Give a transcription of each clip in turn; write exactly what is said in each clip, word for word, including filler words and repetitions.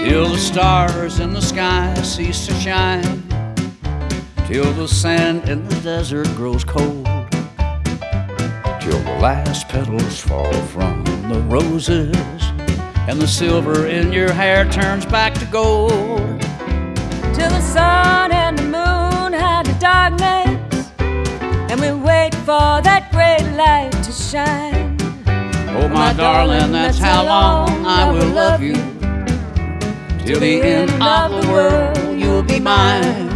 till the stars in the sky cease to shine, till the sand in the desert grows cold, till the last petals fall from the roses, and the silver in your hair turns back to gold, till the sun and the moon hide the darkness, and we wait for that great light to shine. Oh, my darling, that's how long I will love you, till the end of the world you'll be mine.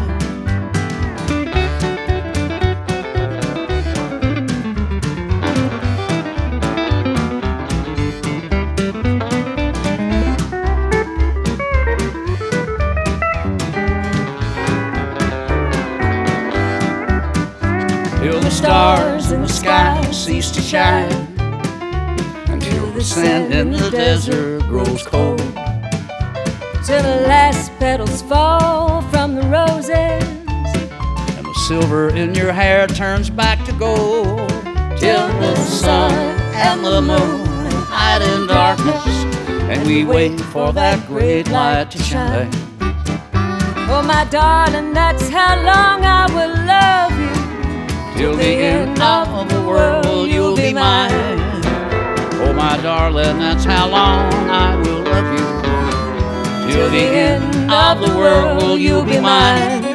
Till the stars in the sky cease to shine, until the sand in the desert grows cold, till the last petals fall from the roses, and the silver in your hair turns back to gold, till the sun and the moon hide in darkness, and we wait for that great light to shine. Oh, my darling, that's how long I will love you, till the end of the world you'll be mine. Oh, my darling, that's how long I will love you, till the end of the world you'll be mine.